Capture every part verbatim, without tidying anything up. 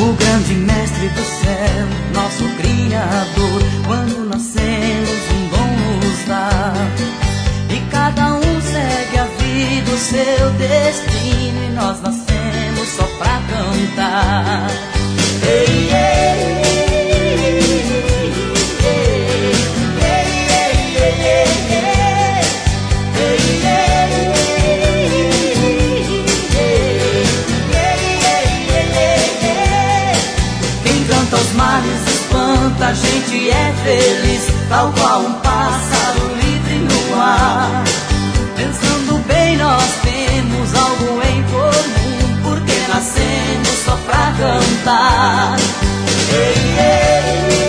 o grande mestre do céu, nosso Criador. Quando nascemos um dom nos dá, e cada um segue a vida, o seu destino, e nós nascemos só pra cantar. Ei, ei, os males espanta, a gente é feliz, tal qual um pássaro livre no ar. Pensando bem, nós temos algo em comum, porque nascemos só pra cantar. Ei, ei,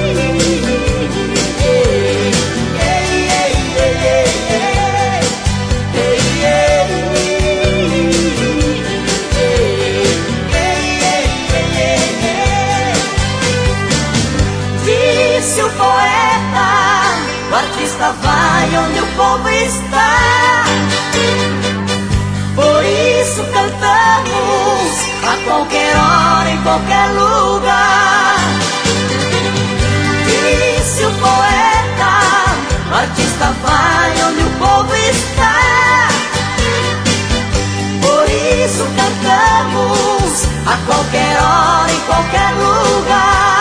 o poeta, o artista vai onde o povo está. Por isso cantamos a qualquer hora, em qualquer lugar. Disse o poeta, o artista vai onde o povo está. Por isso cantamos a qualquer hora, em qualquer lugar.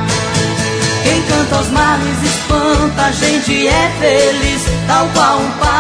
Quem canta os males espanta, a gente é feliz, tal qual um pássaro